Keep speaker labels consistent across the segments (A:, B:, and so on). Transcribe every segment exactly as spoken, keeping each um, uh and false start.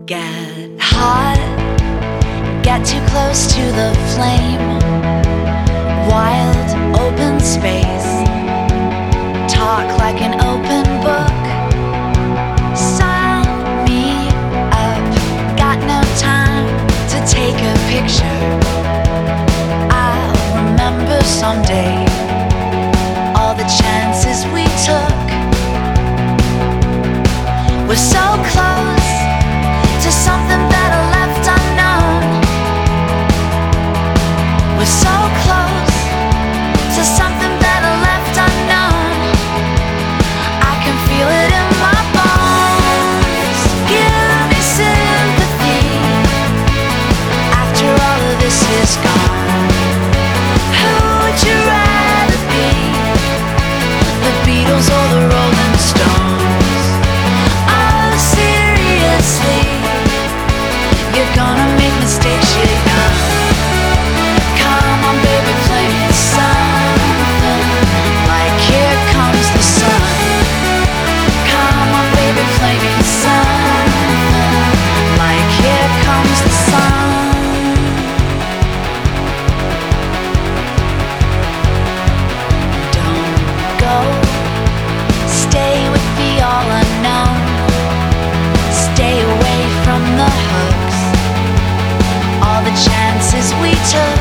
A: Get hot, get too close to the flame. Wild, open space. Talk like an open book. Sign me up. Got no time to take a picture. I'll remember someday all the chances we took. We're so close to something better left unknown. We're so close to something better left unknown. I can feel it in my bones. Give me sympathy after all of this is gone. Who would you rather be? The Beatles or the Rolling Stones? Oh, seriously, you're gonna make mistakes, you know. Come on, baby, play me something like Here Comes the Sun. Come on, baby, play me something like Here Comes the Sun. Don't go, stay with the all unknown. Stay away from the hooks, all the chances we took.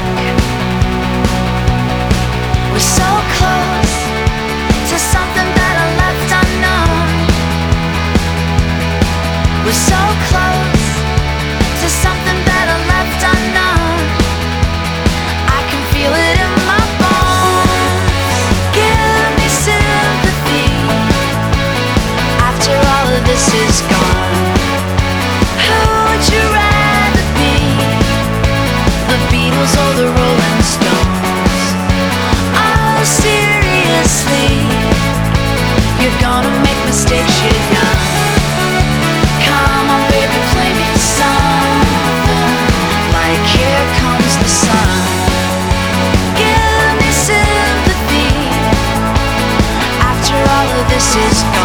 A: We're so close to something better left unknown. We're so close to something better left unknown. I can feel it in my bones. Give me sympathy after all of this is gone. Who would you rather be? The Beatles or the Rolling Stones? Oh, seriously, you're gonna make mistakes, you know. Come on, baby, play me something like Here Comes the Sun. Give me sympathy after all of this is gone.